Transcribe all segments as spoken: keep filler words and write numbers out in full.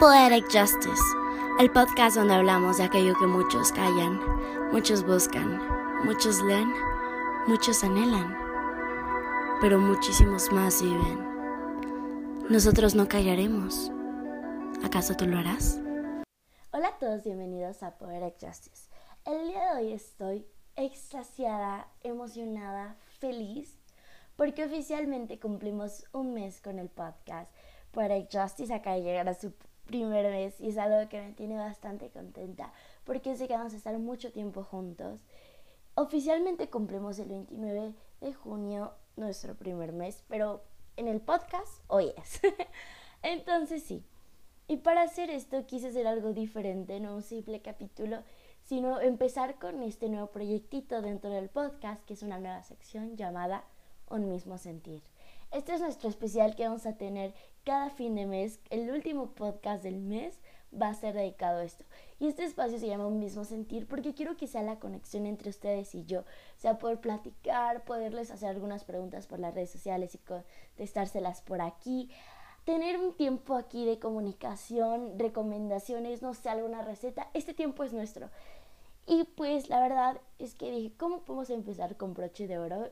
Poetic Justice, el podcast donde hablamos de aquello que muchos callan, muchos buscan, muchos leen, muchos anhelan, pero muchísimos más viven. Nosotros no callaremos. ¿Acaso tú lo harás? Hola a todos, bienvenidos a Poetic Justice. El día de hoy estoy extasiada, emocionada, feliz, porque oficialmente cumplimos un mes con el podcast. Poetic Justice acaba de llegar a su primer mes y es algo que me tiene bastante contenta porque sé que vamos a estar mucho tiempo juntos. Oficialmente cumplimos el veintinueve de junio nuestro primer mes, pero en el podcast hoy es. Entonces sí. Y para hacer esto quise hacer algo diferente, no un simple capítulo, sino empezar con este nuevo proyectito dentro del podcast, que es una nueva sección llamada Un Mismo Sentir. Este es nuestro especial que vamos a tener cada fin de mes. El último podcast del mes va a ser dedicado a esto. Y este espacio se llama Un Mismo Sentir porque quiero que sea la conexión entre ustedes y yo. O sea, poder platicar, poderles hacer algunas preguntas por las redes sociales y contestárselas por aquí. Tener un tiempo aquí de comunicación, recomendaciones, no sé, alguna receta. Este tiempo es nuestro. Y pues la verdad es que dije, ¿cómo podemos empezar con broche de oro?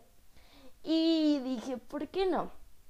Y dije, ¿por qué no?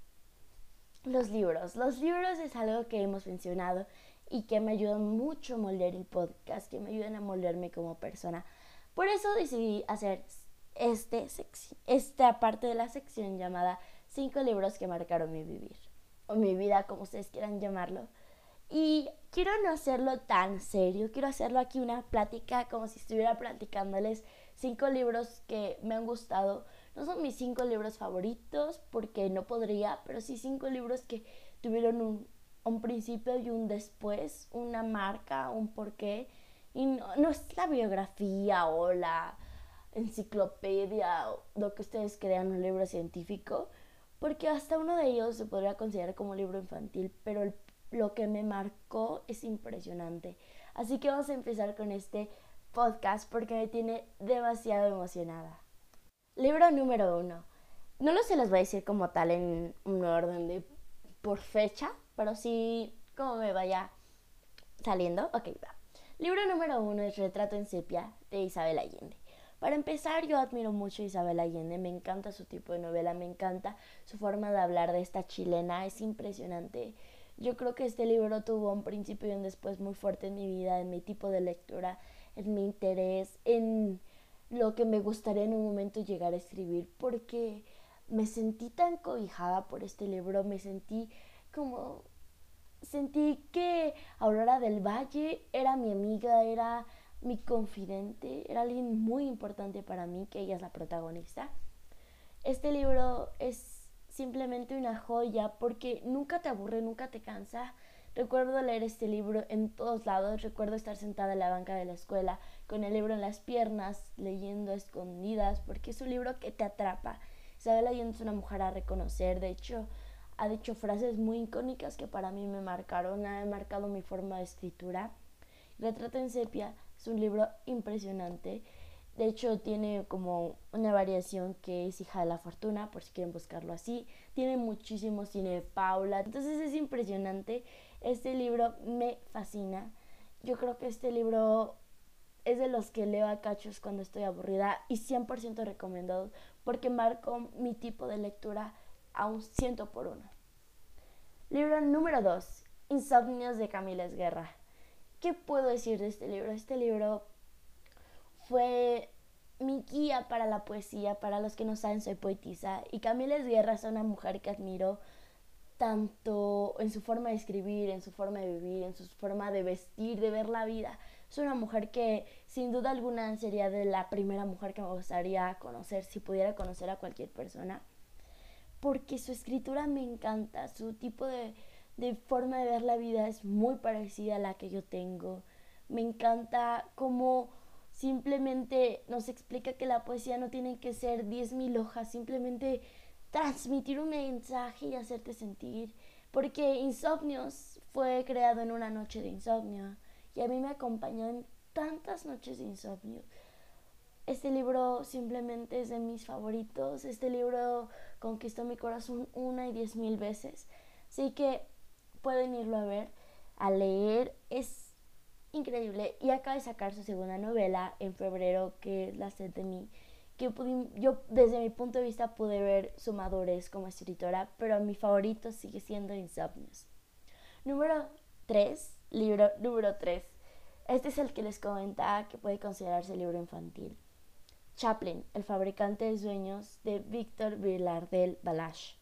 Los libros. Los libros es algo que hemos mencionado y que me ayudan mucho a moldear el podcast, que me ayudan a moldearme como persona. Por eso decidí hacer este sec- esta parte de la sección llamada cinco libros que marcaron mi vivir. O mi vida, como ustedes quieran llamarlo. Y quiero no hacerlo tan serio, quiero hacerlo aquí una plática como si estuviera platicándoles cinco libros que me han gustado. No son mis cinco libros favoritos porque no podría, pero sí cinco libros que tuvieron un, un principio y un después, una marca, un porqué. Y no, no es la biografía o la enciclopedia o lo que ustedes crean un libro científico, porque hasta uno de ellos se podría considerar como un libro infantil, pero el lo que me marcó es impresionante. Así que vamos a empezar con este podcast porque me tiene demasiado emocionada. Libro número uno. No lo se los voy a decir como tal en un orden de por fecha, pero sí como me vaya saliendo. Ok, va. Libro número uno es Retrato en sepia de Isabel Allende. Para empezar, yo admiro mucho a Isabel Allende, me encanta su tipo de novela, me encanta su forma de hablar de esta chilena, es impresionante. Yo creo que este libro tuvo un principio y un después muy fuerte en mi vida, en mi tipo de lectura, en mi interés, en lo que me gustaría en un momento llegar a escribir, porque me sentí tan cobijada por este libro, me sentí como... Sentí que Aurora del Valle era mi amiga, era mi confidente, era alguien muy importante para mí, que ella es la protagonista. Este libro es simplemente una joya porque nunca te aburre, nunca te cansa. Recuerdo leer este libro en todos lados, recuerdo estar sentada en la banca de la escuela con el libro en las piernas, leyendo a escondidas, porque es un libro que te atrapa. Isabel Allende es una mujer a reconocer, de hecho, ha dicho frases muy icónicas que para mí me marcaron, ha marcado mi forma de escritura. Retrato en sepia es un libro impresionante. De hecho, tiene como una variación que es Hija de la Fortuna, por si quieren buscarlo así. Tiene muchísimo cine de Paula. Entonces es impresionante. Este libro me fascina. Yo creo que este libro es de los que leo a cachos cuando estoy aburrida y cien por ciento recomendado porque marcó mi tipo de lectura a un ciento por uno. Libro número dos. Insomnios de Camila Esguerra. ¿Qué puedo decir de este libro? Este libro fue mi guía para la poesía. Para los que no saben, soy poetisa y Camila Esguerra es una mujer que admiro tanto en su forma de escribir, en su forma de vivir, en su forma de vestir, de ver la vida. Es una mujer que sin duda alguna sería de la primera mujer que me gustaría conocer si pudiera conocer a cualquier persona, porque su escritura me encanta, su tipo de, de forma de ver la vida es muy parecida a la que yo tengo. Me encanta cómo simplemente nos explica que la poesía no tiene que ser diez mil hojas, simplemente transmitir un mensaje y hacerte sentir. Porque Insomnios fue creado en una noche de insomnio y a mí me acompañó en tantas noches de insomnio. Este libro simplemente es de mis favoritos. Este libro conquistó mi corazón una y diez mil veces. Así que pueden irlo a ver. a leer. Es increíble. Y acaba de sacar su segunda novela en febrero, que es La sed de mí, que pudi- yo desde mi punto de vista pude ver su madurez como escritora, pero mi favorito sigue siendo Insomnios. Número tres, libro número tres. Este es el que les comentaba que puede considerarse libro infantil. Chaplin, el fabricante de sueños, de Víctor Vilardell Balash.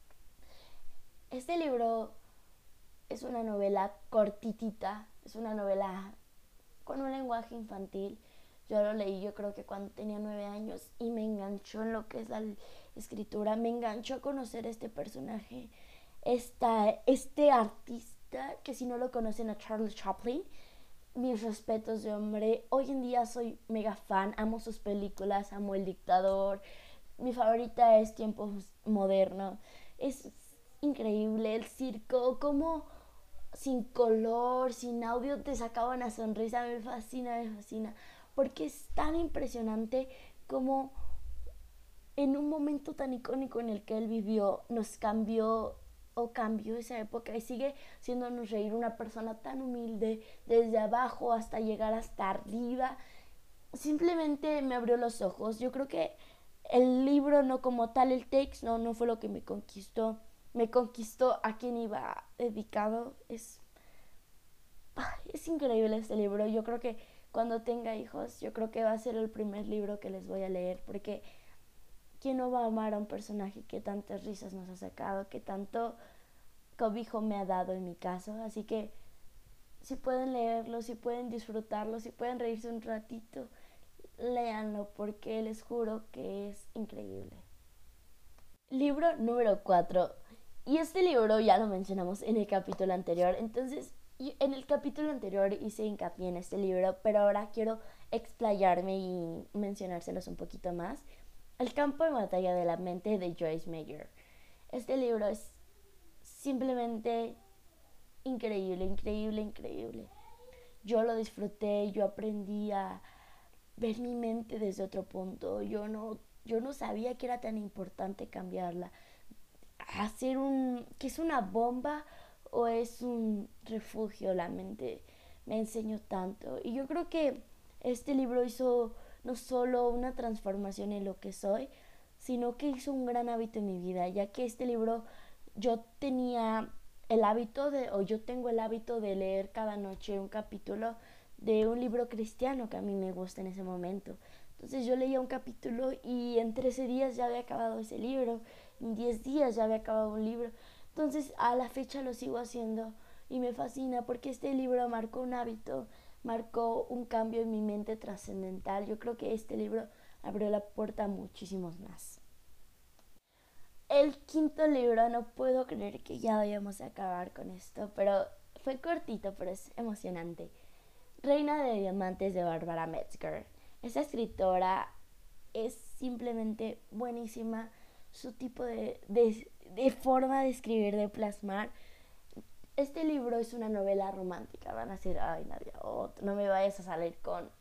Este libro es una novela cortitita, es una novela con un lenguaje infantil. Yo lo leí, yo creo que cuando tenía nueve años, y me enganchó en lo que es la escritura, me enganchó a conocer este personaje, esta, este artista, que si no lo conocen, a Charles Chaplin, mis respetos de hombre. Hoy en día soy mega fan, amo sus películas, amo El Dictador, mi favorita es Tiempo Moderno. Es increíble el circo, como sin color, sin audio te sacaba una sonrisa. Me fascina, me fascina, porque es tan impresionante como en un momento tan icónico en el que él vivió nos cambió o cambió esa época, y sigue haciéndonos reír. Una persona tan humilde, desde abajo hasta llegar hasta arriba. Simplemente me abrió los ojos. Yo creo que el libro, no como tal, el texto no, no fue lo que me conquistó. Me conquistó a quien iba dedicado. Es, es increíble este libro. Yo creo que cuando tenga hijos, yo creo que va a ser el primer libro que les voy a leer, porque ¿quién no va a amar a un personaje que tantas risas nos ha sacado, que tanto cobijo me ha dado en mi caso? Así que si pueden leerlo, si pueden disfrutarlo, si pueden reírse un ratito, léanlo, porque les juro que es increíble. Libro número cuatro. Y este libro ya lo mencionamos en el capítulo anterior. Entonces, en el capítulo anterior hice hincapié en este libro, pero ahora quiero explayarme y mencionárselos un poquito más. El campo de batalla de la mente, de Joyce Meyer. Este libro es simplemente increíble, increíble, increíble. Yo lo disfruté, yo aprendí a ver mi mente desde otro punto. Yo no, yo no sabía que era tan importante cambiarla. Hacer un, que es una bomba o es un refugio, la mente me enseñó tanto. Y yo creo que este libro hizo no solo una transformación en lo que soy, sino que hizo un gran hábito en mi vida, ya que este libro yo tenía el hábito de, o yo tengo el hábito de leer cada noche un capítulo de un libro cristiano que a mí me gusta en ese momento. Entonces yo leía un capítulo y en trece días ya había acabado ese libro, en diez días ya había acabado un libro. Entonces a la fecha lo sigo haciendo y me fascina, porque este libro marcó un hábito, marcó un cambio en mi mente trascendental. Yo creo que este libro abrió la puerta a muchísimos más. El quinto libro, no puedo creer que ya vayamos a acabar con esto, pero fue cortito, pero es emocionante. Reina de Diamantes, de Barbara Metzger. Esta escritora es simplemente buenísima. Su tipo de, de, de forma de escribir, de plasmar. Este libro es una novela romántica. Van a decir, ay Nadia, oh, no me vayas a salir con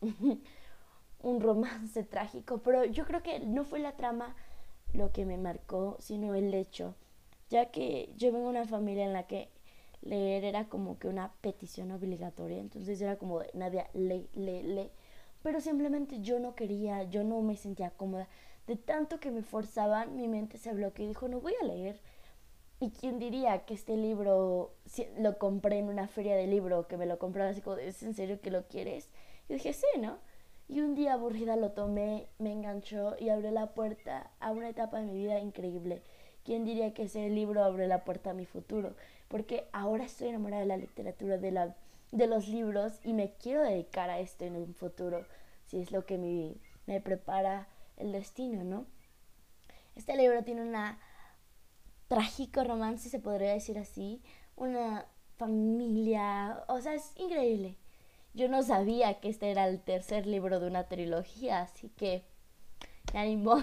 un romance trágico, pero yo creo que no fue la trama lo que me marcó, sino el hecho, ya que yo vengo de una familia en la que leer era como que una petición obligatoria. Entonces era como de, Nadia, lee, lee, lee, pero simplemente yo no quería, yo no me sentía cómoda. De tanto que me forzaban, mi mente se bloqueó y dijo, no voy a leer. Y quién diría que este libro si lo compré en una feria de libro, que me lo compraba así como, ¿es en serio que lo quieres? Y dije, sí, ¿no? Y un día aburrida lo tomé, me enganchó y abrió la puerta a una etapa de mi vida increíble. ¿Quién diría que ese libro abrió la puerta a mi futuro? Porque ahora estoy enamorada de la literatura, de, la, de los libros, y me quiero dedicar a esto en un futuro, si es lo que me, me prepara el destino, ¿no? Este libro tiene una trágico romance, se podría decir así, una familia, o sea, es increíble. Yo no sabía que este era el tercer libro de una trilogía, así que me animó.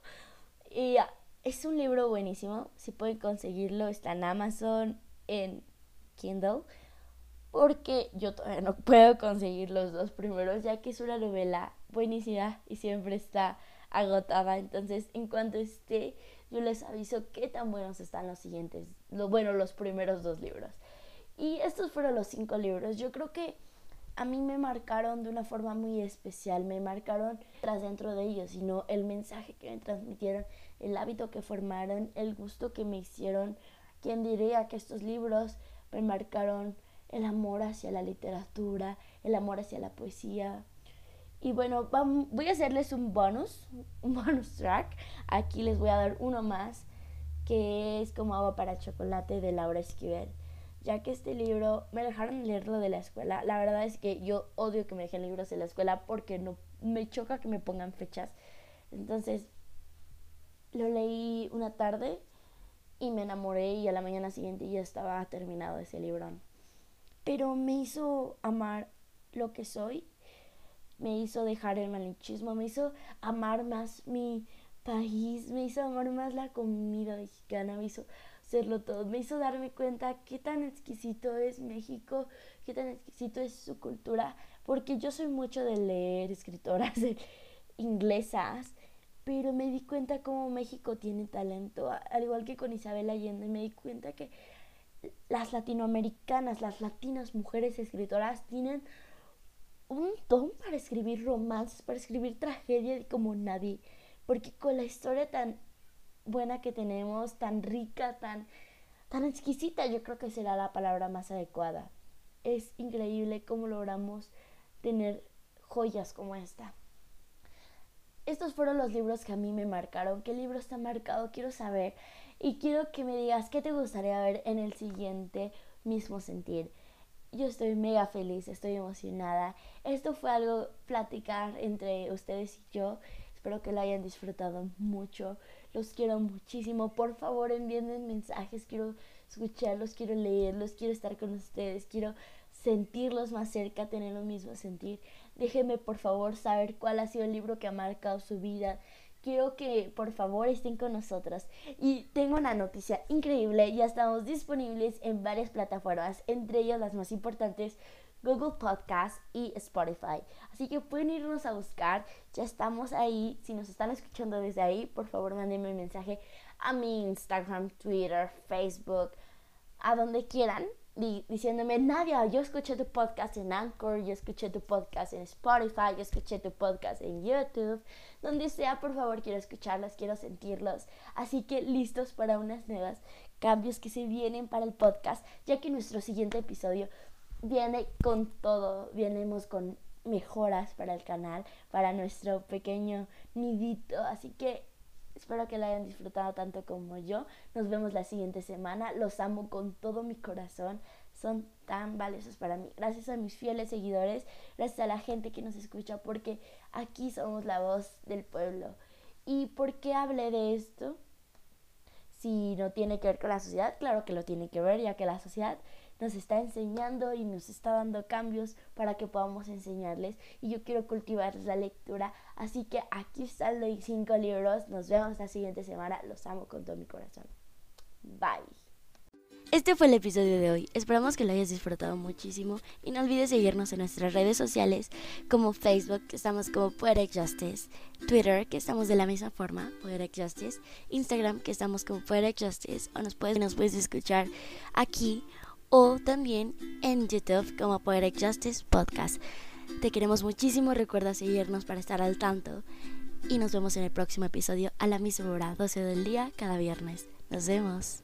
Y es un libro buenísimo, si pueden conseguirlo, está en Amazon, en Kindle, porque yo todavía no puedo conseguir los dos primeros, ya que es una novela buenísima y siempre está agotada. Entonces, en cuanto esté, yo les aviso qué tan buenos están los siguientes, lo, bueno, los primeros dos libros. Y estos fueron los cinco libros. Yo creo que a mí me marcaron de una forma muy especial, me marcaron tras dentro de ellos, sino el mensaje que me transmitieron, el hábito que formaron, el gusto que me hicieron. ¿Quién diría que estos libros me marcaron el amor hacia la literatura, el amor hacia la poesía? Y bueno, vamos, voy a hacerles un bonus, un bonus track. Aquí les voy a dar uno más, que es Como agua para chocolate, de Laura Esquivel. Ya que este libro me dejaron leerlo de la escuela. La verdad es que yo odio que me dejen libros de la escuela porque no me choca que me pongan fechas. Entonces lo leí una tarde y me enamoré, y a la mañana siguiente ya estaba terminado ese libro. Pero me hizo amar lo que soy, me hizo dejar el malinchismo, me hizo amar más mi país, me hizo amar más la comida mexicana, me hizo hacerlo todo, me hizo darme cuenta qué tan exquisito es México, qué tan exquisito es su cultura, porque yo soy mucho de leer escritoras inglesas, pero me di cuenta cómo México tiene talento, al igual que con Isabel Allende. Me di cuenta que las latinoamericanas, las latinas mujeres escritoras tienen un don para escribir romances, para escribir tragedia como nadie, porque con la historia tan buena que tenemos, tan rica, tan, tan exquisita, yo creo que será la palabra más adecuada. Es increíble cómo logramos tener joyas como esta. Estos fueron los libros que a mí me marcaron. ¿Qué libro está marcado? Quiero saber. Y quiero que me digas qué te gustaría ver en el siguiente Mismo Sentir. Yo estoy mega feliz, estoy emocionada. Esto fue algo platicar entre ustedes y yo. Espero que lo hayan disfrutado mucho. Los quiero muchísimo. Por favor, envíenme mensajes. Quiero escucharlos, quiero leerlos, quiero estar con ustedes. Quiero sentirlos más cerca, tener lo mismo sentir. Déjenme por favor saber cuál ha sido el libro que ha marcado su vida. Quiero que por favor estén con nosotros. Y tengo una noticia increíble. Ya estamos disponibles en varias plataformas, entre ellas las más importantes, Google Podcast y Spotify. Así que pueden irnos a buscar. Ya estamos ahí. Si nos están escuchando desde ahí, por favor mándenme un mensaje a mi Instagram, Twitter, Facebook, a donde quieran, diciéndome: Nadia, yo escuché tu podcast en Anchor, yo escuché tu podcast en Spotify, yo escuché tu podcast en YouTube. Donde sea, por favor, quiero escucharlos, quiero sentirlos. Así que listos para unas nuevas cambios que se vienen para el podcast, ya que nuestro siguiente episodio viene con todo. Vienemos con mejoras para el canal, para nuestro pequeño nidito. Así que espero que la hayan disfrutado tanto como yo. Nos vemos la siguiente semana. Los amo con todo mi corazón. Son tan valiosos para mí. Gracias a mis fieles seguidores. Gracias a la gente que nos escucha. Porque aquí somos la voz del pueblo. ¿Y por qué hablé de esto? Si no tiene que ver con la sociedad, claro que lo tiene que ver, ya que la sociedad nos está enseñando y nos está dando cambios para que podamos enseñarles, y yo quiero cultivar la lectura. Así que aquí están los cinco libros. Nos vemos la siguiente semana. Los amo con todo mi corazón. Bye. Este fue el episodio de hoy. Esperamos que lo hayas disfrutado muchísimo, y no olvides seguirnos en nuestras redes sociales, como Facebook, que estamos como Poetic Justice, Twitter, que estamos de la misma forma, Poetic Justice, Instagram, que estamos como Poetic Justice, o nos puedes, nos puedes escuchar aquí o también en YouTube como Poetic Justice Podcast. Te queremos muchísimo. Recuerda seguirnos para estar al tanto, y nos vemos en el próximo episodio a la misma hora, doce del día, cada viernes. Nos vemos.